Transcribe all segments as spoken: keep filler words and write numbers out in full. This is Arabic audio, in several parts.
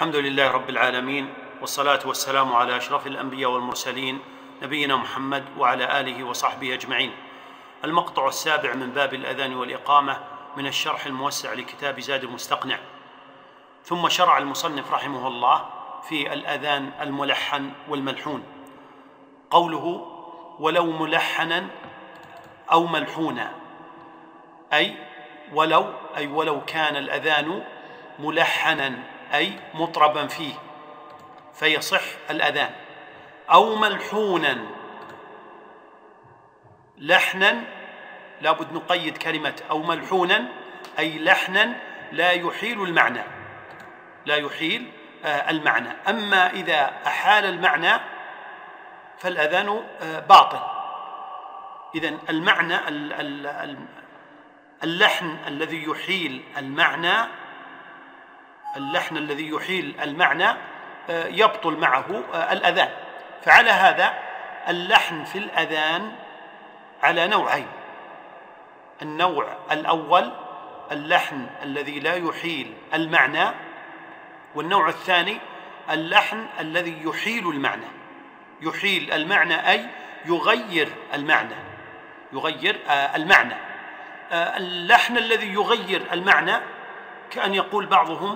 الحمد لله رب العالمين، والصلاة والسلام على أشرف الأنبياء والمرسلين نبينا محمد وعلى آله وصحبه أجمعين. المقطع السابع من باب الأذان والإقامة من الشرح الموسع لكتاب زاد المستقنع. ثم شرع المصنف رحمه الله في الأذان الملحن والملحون. قوله ولو ملحنا أو ملحونا، أي ولو أي ولو كان الأذان ملحنا أي مطربا فيه فيصح الأذان، أو ملحونا لحنا، لابد نقيد كلمة أو ملحونا أي لحنا لا يحيل المعنى لا يحيل المعنى. أما إذا أحال المعنى فالأذان باطل. إذن المعنى اللحن الذي يحيل المعنى اللحن الذي يحيل المعنى يبطل معه الأذان. فعلى هذا اللحن في الأذان على نوعين: النوع الأول اللحن الذي لا يحيل المعنى، والنوع الثاني اللحن الذي يحيل المعنى. يحيل المعنى أي يغير المعنى يغير المعنى. اللحن الذي يغير المعنى كأن يقول بعضهم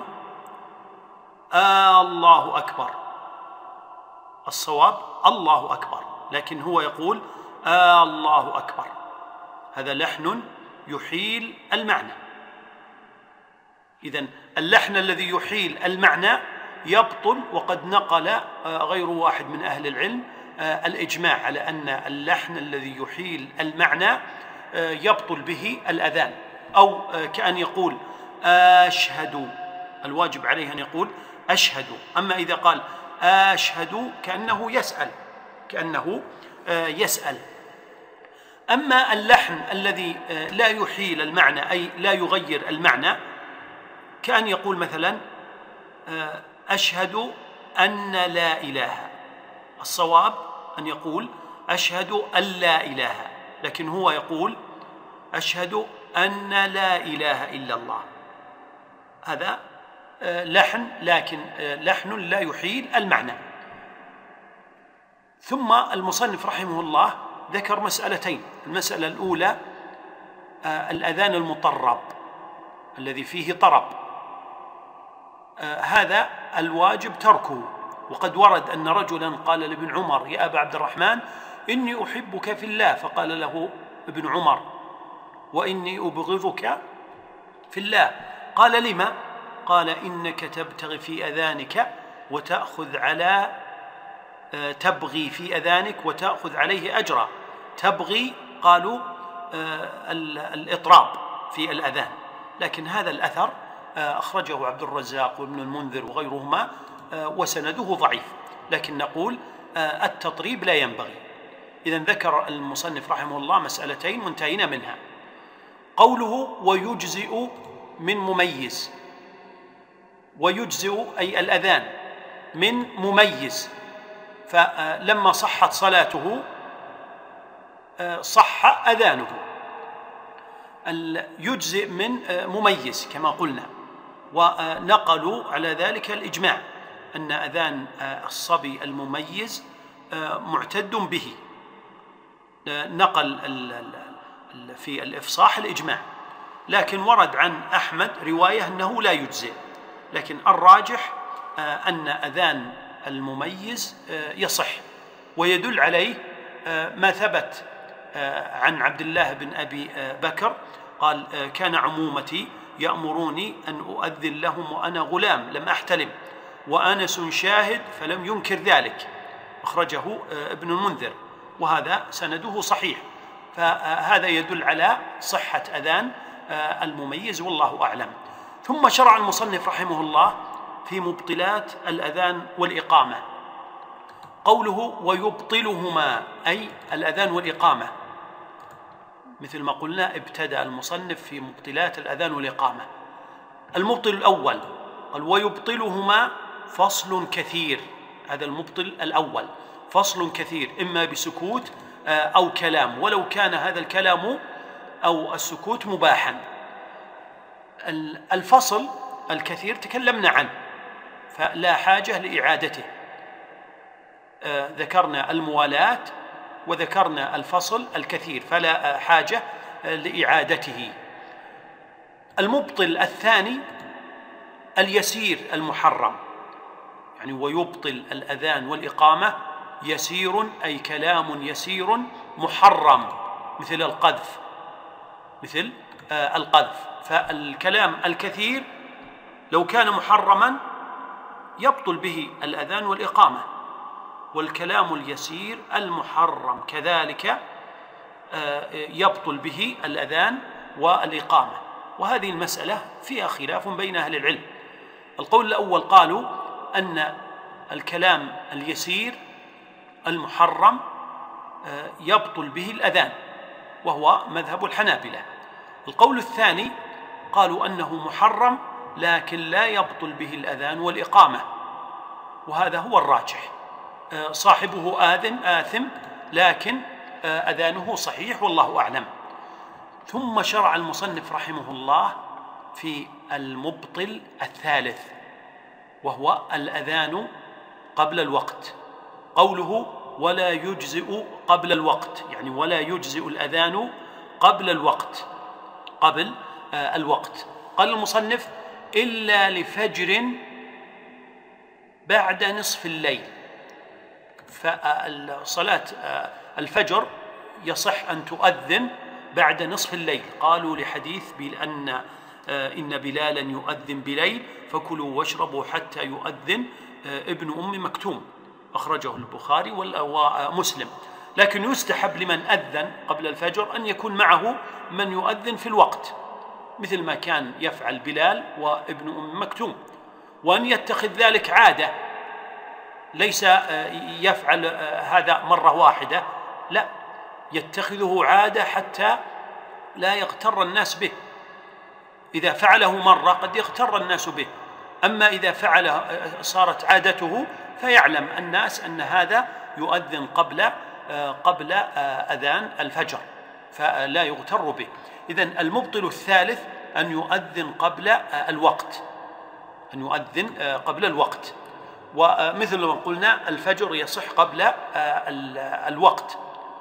آه الله أكبر، الصواب الله أكبر، لكن هو يقول آه الله أكبر. هذا لحن يحيل المعنى. إذن اللحن الذي يحيل المعنى يبطل، وقد نقل غير واحد من أهل العلم الإجماع على أن اللحن الذي يحيل المعنى يبطل به الأذان. أو كأن يقول أشهد، الواجب عليه أن يقول أشهد. أما إذا قال أشهد كأنه يسأل كأنه يسأل. أما اللحن الذي لا يحيل المعنى أي لا يغير المعنى كأن يقول مثلا أشهد أن لا إله، الصواب أن يقول أشهد أن لا إله، لكن هو يقول أشهد أن لا إله إلا الله. هذا لحن، لكن لحن لا يحيل المعنى. ثم المصنف رحمه الله ذكر مسألتين. المسألة الأولى الأذان المطرب الذي فيه طرب، هذا الواجب تركه. وقد ورد أن رجلا قال لابن عمر يا أبا عبد الرحمن إني أحبك في الله، فقال له ابن عمر وإني أبغضك في الله. قال لما؟ قال إنك تبتغي في أذانك وتأخذ على تبغي في أذانك وتأخذ عليه أجرا. تبغي قالوا الإطراب في الأذان، لكن هذا الأثر أخرجه عبد الرزاق وابن المنذر وغيرهما وسنده ضعيف، لكن نقول التطريب لا ينبغي. إذن ذكر المصنف رحمه الله مسألتين منتهين منها. قوله ويجزئ من مميز، ويجزئ أي الأذان من مميز، فلما صحت صلاته صح أذانه. يجزئ من مميز كما قلنا، ونقلوا على ذلك الإجماع أن أذان الصبي المميز معتد به. نقل في الإفصاح الإجماع، لكن ورد عن أحمد رواية أنه لا يجزئ، لكن الراجح أن أذان المميز يصح. ويدل عليه ما ثبت عن عبد الله بن أبي بكر قال كان عمومتي يأمروني أن أؤذن لهم وأنا غلام لم أحتلم، وأنس شاهد فلم ينكر ذلك. أخرجه ابن المنذر، وهذا سنده صحيح. فهذا يدل على صحة أذان المميز، والله أعلم. ثم شرع المصنف رحمه الله في مبطلات الأذان والإقامة. قوله ويبطلهما أي الأذان والإقامة، مثل ما قلنا ابتدأ المصنف في مبطلات الأذان والإقامة. المبطل الأول قال ويبطلهما فصل كثير. هذا المبطل الأول فصل كثير، إما بسكوت أو كلام، ولو كان هذا الكلام أو السكوت مباحا. الفصل الكثير تكلمنا عنه، فلا حاجة لإعادته. آه ذكرنا الموالاة وذكرنا الفصل الكثير، فلا حاجة لإعادته. المبطل الثاني اليسير المحرم، يعني ويبطل الأذان والإقامة يسير، أي كلام يسير محرم، مثل القذف مثل آه القذف. فالكلام الكثير لو كان محرما يبطل به الأذان والإقامة، والكلام اليسير المحرم كذلك آه يبطل به الأذان والإقامة. وهذه المسألة فيها خلاف بين أهل العلم. القول الأول قالوا أن الكلام اليسير المحرم يبطل به الأذان، وهو مذهب الحنابلة. القول الثاني قالوا أنه محرم لكن لا يبطل به الأذان والإقامة، وهذا هو الراجح. صاحبه آذن آثم لكن أذانه صحيح والله أعلم. ثم شرع المصنف رحمه الله في المبطل الثالث، وهو الأذان قبل الوقت. قوله ولا يجزئ قبل الوقت، يعني ولا يجزئ الأذان قبل الوقت، قبل آه الوقت. قال المصنف إلا لفجر بعد نصف الليل. فالصلاة آه الفجر يصح أن تؤذن بعد نصف الليل. قالوا لحديث بأن آه إن بلالا يؤذن بليل فكلوا واشربوا حتى يؤذن آه ابن أم مكتوم، أخرجه البخاري ومسلم. لكن يستحب لمن أذن قبل الفجر أن يكون معه من يؤذن في الوقت، مثل ما كان يفعل بلال وابن أم مكتوم، وأن يتخذ ذلك عادة، ليس يفعل هذا مرة واحدة، لا، يتخذه عادة حتى لا يغتر الناس به. إذا فعله مرة قد يغتر الناس به، أما إذا فعله صارت عادته فيعلم الناس أن هذا يؤذن قبل قبل أذان الفجر، فلا يغتر به. إذن المبطل الثالث أن يؤذن قبل الوقت، أن يؤذن قبل الوقت. ومثل ما قلنا الفجر يصح قبل الوقت.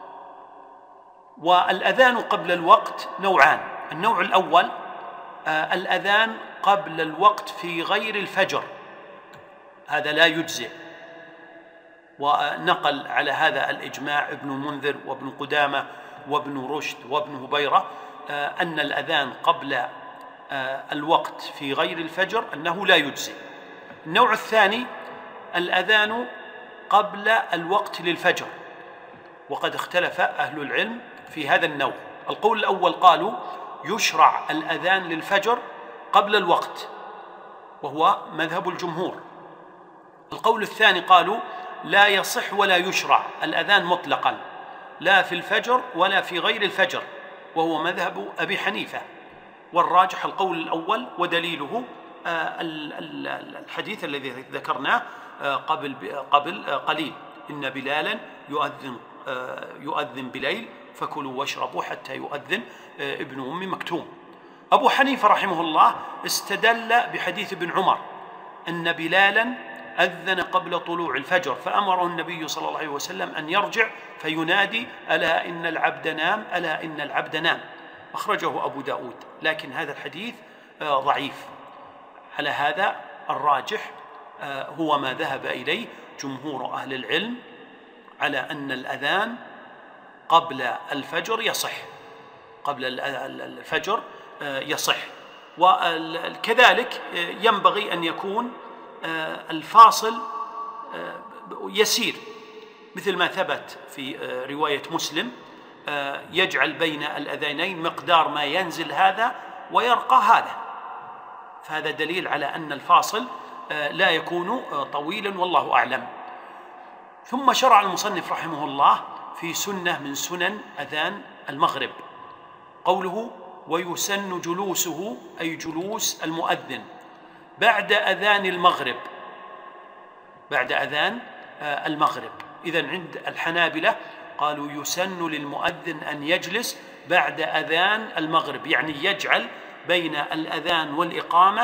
والأذان قبل الوقت نوعان. النوع الأول الأذان قبل الوقت في غير الفجر، هذا لا يجزئ، ونقل على هذا الإجماع ابن المنذر وابن قدامة وابن رشد وابن هبيرة أن الأذان قبل الوقت في غير الفجر أنه لا يجزئ. النوع الثاني الأذان قبل الوقت للفجر، وقد اختلف أهل العلم في هذا النوع. القول الأول قالوا يشرع الأذان للفجر قبل الوقت، وهو مذهب الجمهور. القول الثاني قالوا لا يصح ولا يشرع الأذان مطلقا، لا في الفجر ولا في غير الفجر، وهو مذهب أبي حنيفة. والراجح القول الأول، ودليله الحديث الذي ذكرناه قبل قبل قليل، إن بلالا يؤذن يؤذن بليل فكلوا واشربوا حتى يؤذن ابن أم مكتوم. أبو حنيفة رحمه الله استدل بحديث ابن عمر أن بلالا أذن قبل طلوع الفجر فأمره النبي صلى الله عليه وسلم أن يرجع فينادي ألا إن العبد نام، ألا إن العبد نام، أخرجه أبو داود. لكن هذا الحديث ضعيف. على هذا الراجح هو ما ذهب إليه جمهور أهل العلم، على أن الأذان قبل الفجر يصح، قبل الفجر يصح. وكذلك ينبغي أن يكون الفاصل يسير، مثل ما ثبت في رواية مسلم يجعل بين الأذانين مقدار ما ينزل هذا ويرقى هذا، فهذا دليل على أن الفاصل لا يكون طويلا والله أعلم. ثم شرع المصنف رحمه الله في سنة من سنن أذان المغرب، قوله ويسن جلوسه، أي جلوس المؤذن بعد أذان المغرب، بعد أذان المغرب. إذن عند الحنابلة قالوا يسن للمؤذن أن يجلس بعد أذان المغرب، يعني يجعل بين الأذان والإقامة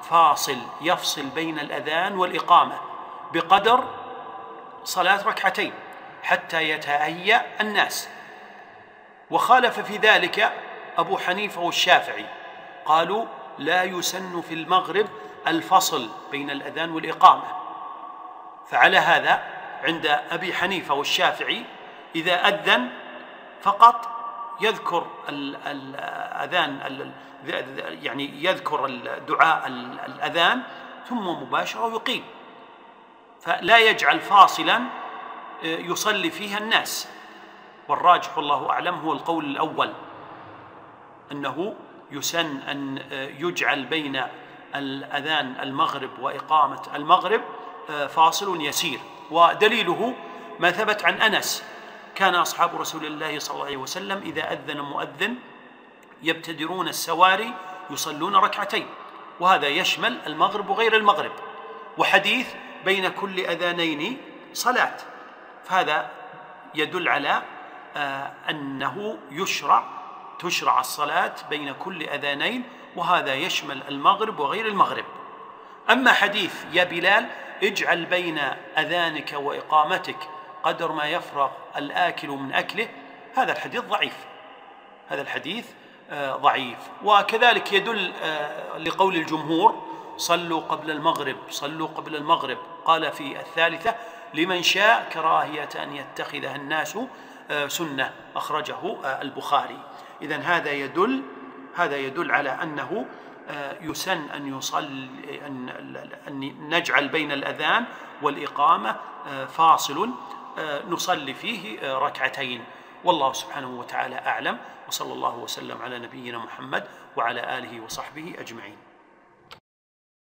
فاصل يفصل بين الأذان والإقامة بقدر صلاة ركعتين حتى يتهيأ الناس. وخالف في ذلك أبو حنيفة والشافعي، قالوا لا يسن في المغرب الفصل بين الأذان والإقامة. فعلى هذا عند أبي حنيفة والشافعي إذا أذن فقط يذكر الأذان، يعني يذكر الدعاء الأذان ثم مباشرة يقيم، فلا يجعل فاصلا يصلي فيها الناس. والراجح والله أعلم هو القول الأول، أنه يسن أن يجعل بين الأذان المغرب وإقامة المغرب فاصل يسير. ودليله ما ثبت عن أنس: كان أصحاب رسول الله صلى الله عليه وسلم إذا أذن مؤذن يبتدرون السواري يصلون ركعتين، وهذا يشمل المغرب وغير المغرب. وحديث بين كل أذانين صلاة، فهذا يدل على أنه يشرع تشرع الصلاة بين كل أذانين، وهذا يشمل المغرب وغير المغرب. أما حديث يا بلال اجعل بين أذانك وإقامتك قدر ما يفرغ الآكل من أكله، هذا الحديث ضعيف، هذا الحديث ضعيف. وكذلك يدل لقول الجمهور: صلوا قبل المغرب صلوا قبل المغرب. قال في الثالثة: لمن شاء كراهية أن يتخذها الناس سنة، أخرجه البخاري. إذن هذا يدل هذا يدل على أنه يسن أن يصلي أن نجعل بين الأذان والإقامة فاصل نصلي فيه ركعتين. والله سبحانه وتعالى أعلم، وصلى الله وسلم على نبينا محمد وعلى آله وصحبه أجمعين.